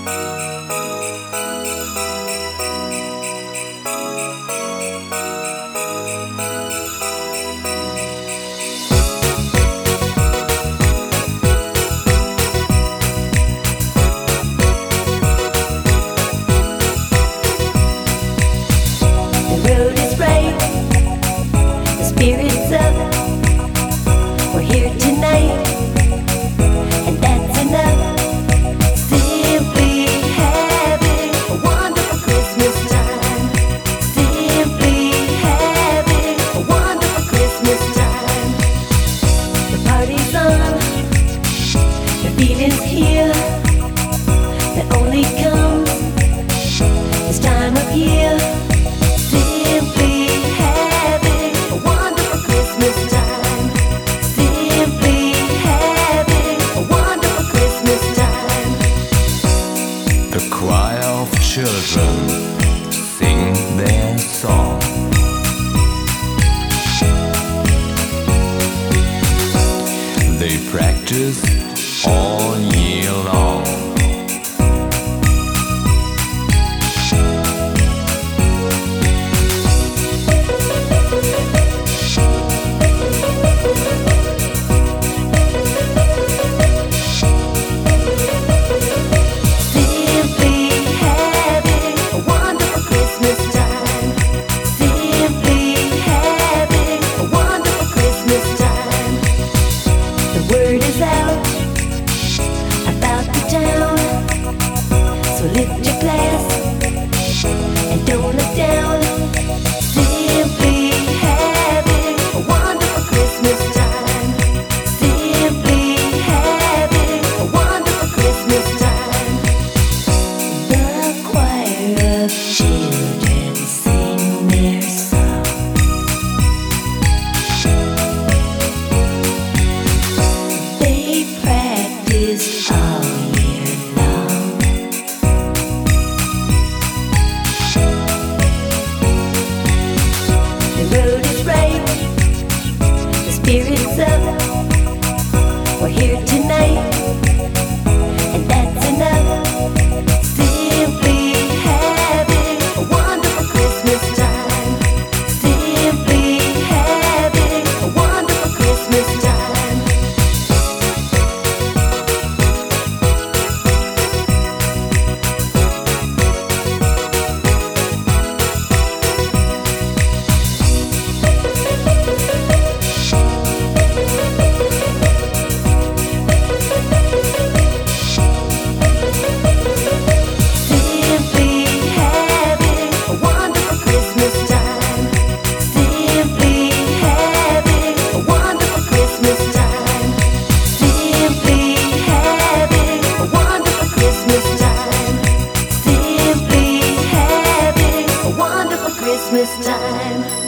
Children sing their song. They practice all year long. So lift your glass and don't look down. Simply having a wonderful Christmas time. Simply having a wonderful Christmas time. The choir of children sing their song. They practice all year long. The road is right, the spirit's up. We're here tonight, and that's enough. Simply having a wonderful Christmas time. Simply having a wonderful Christmas time. Christmas time.